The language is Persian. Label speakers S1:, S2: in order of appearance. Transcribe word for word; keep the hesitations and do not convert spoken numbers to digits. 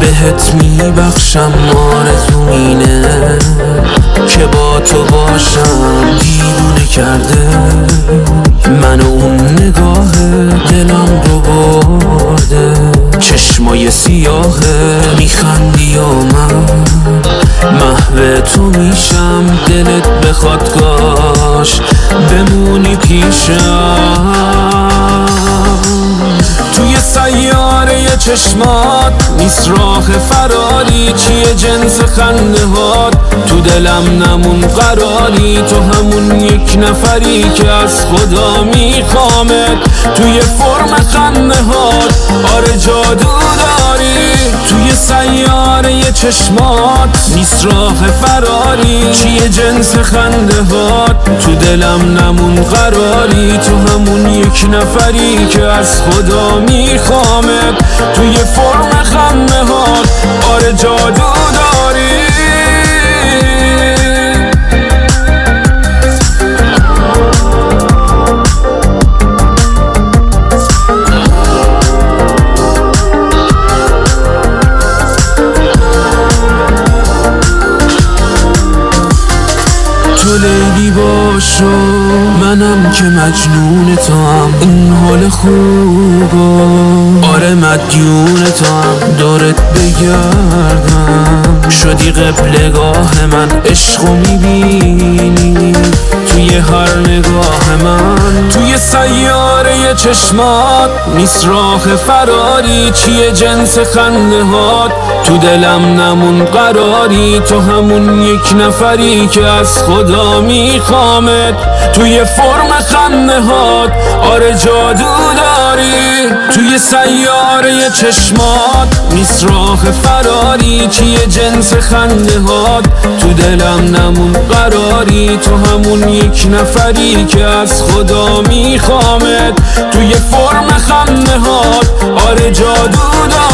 S1: بهت میبخشم آرزوم اینه که با تو باشم دیوونه کرده منو اون نگاه دلم رو برده چشمای سیاهه میخندی و من محو تو میشم دلت بخواد کاش بمونی پیشم توی سیاره چشمات نیست راه فراری چیه جنس خنده هات تو دلم نمون قراری تو همون یک نفری که از خدا میخوامت توی فرم خنده هات آره جادو داری توی سیاره چشمات نیست راه فراری چیه جنس خنده هات تو دلم نمون قراری تو همون یک نفری که از خدا میخوامت توی فرم خنده هات آره جادو داری تو لیلی باشو منم که مجنون تو هم این حال خوبا آره مدیون تو هم دورت بگردم شدی قبلگاه من عشقو میبینی توی هر نگاه من توی سیاره چشمات نیست راه فراری چیه جنس خنده هات تو دلم نمون قراری تو همون یک نفری که از خدا میخوامت توی فرم خنده هات آره جادو داری توی سیاره چشمات نیست راه فراری چیه جنس خنده هات تو دلم نمون قراری تو همون یک نفری که از خدا میخوامت توی فرم خنده هات آره جادو داری